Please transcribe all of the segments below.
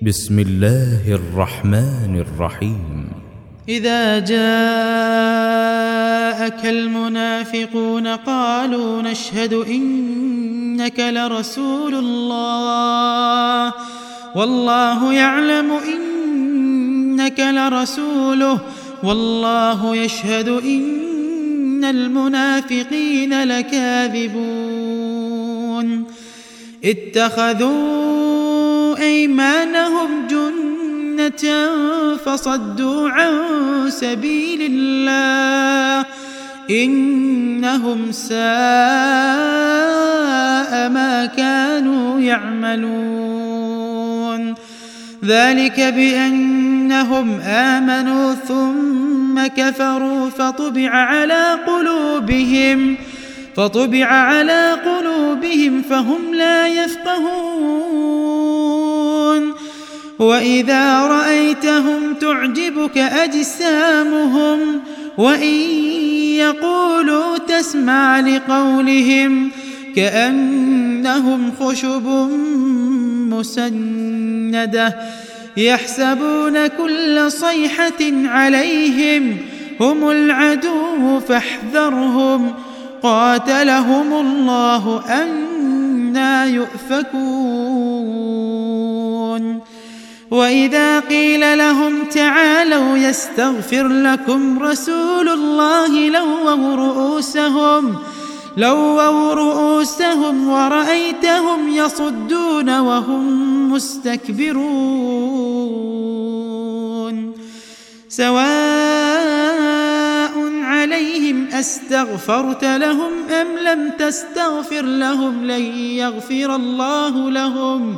بسم الله الرحمن الرحيم. إذا جاءك المنافقون قالوا نشهد إنك لرسول الله والله يعلم إنك لرسوله والله يشهد إن المنافقين لكاذبون. اتخذوا أيمانهم جنة فصدوا عن سبيل الله إنهم ساء ما كانوا يعملون. ذلك بأنهم آمنوا ثم كفروا فطبع على قلوبهم فهم لا يفقهون. وإذا رأيتهم تعجبك أجسامهم وإن يقولوا تسمع لقولهم كأنهم خشب مسندة يحسبون كل صيحة عليهم هم العدو فاحذرهم قاتلهم الله أنى يؤفكون. وإذا قيل لهم تعالوا يستغفر لكم رسول الله لووا رؤوسهم ورأيتهم يصدون وهم مستكبرون. سواء عليهم أستغفرت لهم أم لم تستغفر لهم لن يغفر الله لهم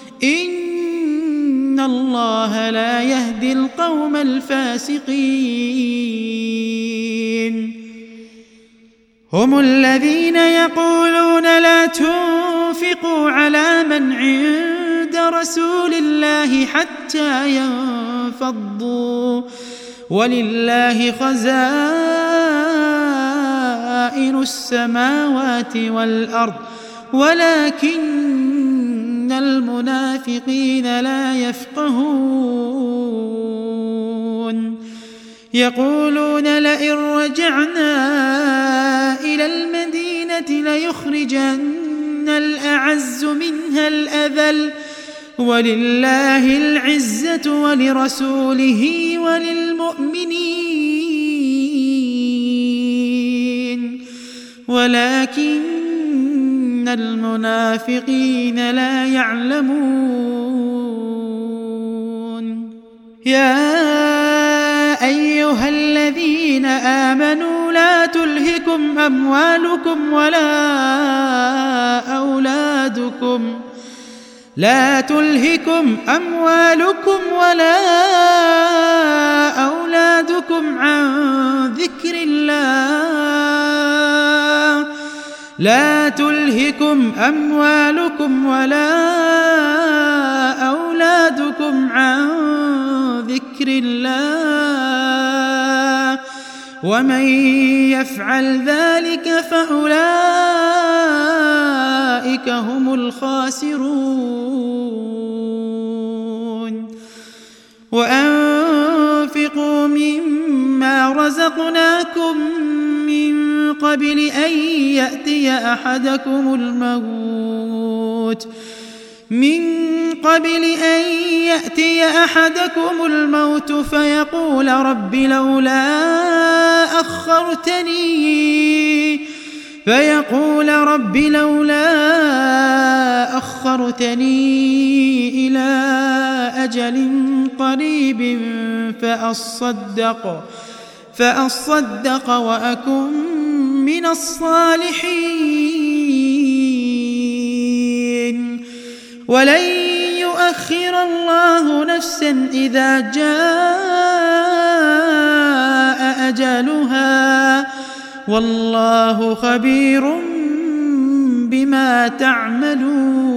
إن الله لا يهدي القوم الفاسقين. هم الذين يقولون لا تنفقوا على من عند رسول الله حتى ينفضوا ولله خزائن السماوات والأرض ولكن المنافقين لا يفقهون. يقولون لئن رجعنا إلى المدينة ليخرجن الأعز منها الأذل ولله العزة ولرسوله وللمؤمنين ولكن المنافقين لا يعلمون. يا أيها الذين آمنوا لا تلهكم أموالكم ولا أولادكم عن ذكر الله ومن يفعل ذلك فأولئك هم الخاسرون. وأنفقوا مما رزقناكم من قبل أن يأتي أحدكم الموت فيقول رب لولا أخرتني إلى أجل قريب فأصدق وأكن من الصالحين. ولن يؤخر الله نفسا إذا جاء أجلها والله خبير بما تعملون.